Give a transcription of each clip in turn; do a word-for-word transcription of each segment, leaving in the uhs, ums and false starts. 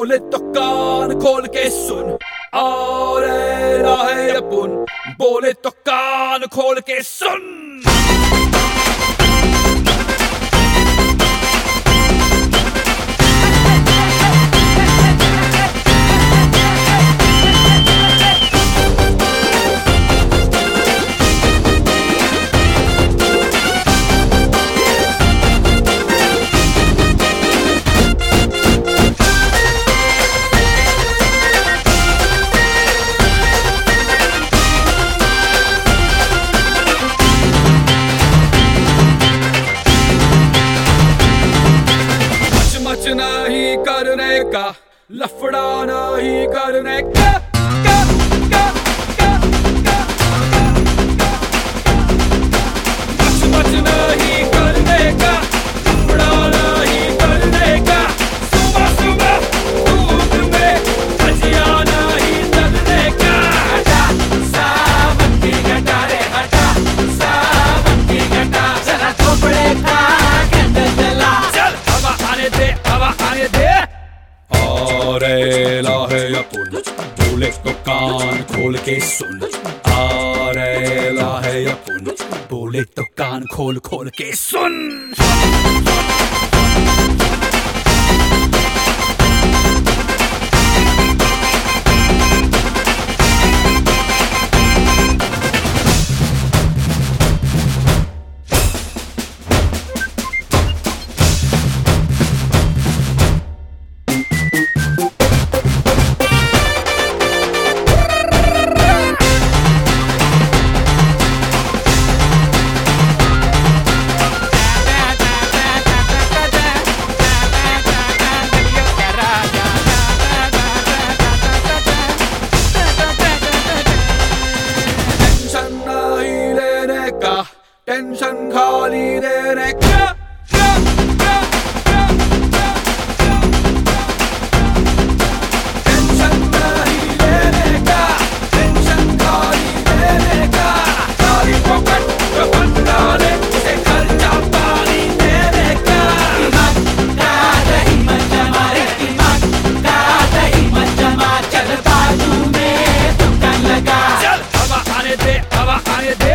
बोले तो कान खोल के सुन, आ रहा है अपन। बोले तो कान खोल के सुन। मच नहीं करने का, लफड़ा नहीं करने का, का, का, का, का, मच मच नहीं करने का, लफड़ा नहीं करने का। सुबह सुबह धूप में भजिया नहीं तलने का। हटा सावन की घटा रे, हटा सावन की घटा। जरा थोपड़े का कैंडल जला। चल हवा आने दे, हवा आने दे। अरे लाहे अपन, बोले तो कान खोल के सुन। अरे लाहे अपन, बोले तो कान खोल खोल के सुन। टेंशन खाली देने का, का, का, का, का, टेंशन नहीं लेने का, टेंशन खाली देने का। खाली पॉकेट जो बंदा ले, उसे खर्चा पानी देने का। दिमाग का दही मत जमा रे, दिमाग का दही मत जमा। चल बाजू में दुकान लगा। चल हवा आने दे, हवा आने दे।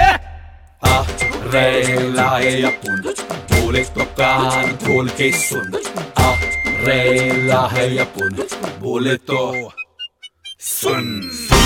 रे लाए अपन, बोले तो कान खोल के सुन। आ रे लाए अपन, बोले तो सुन।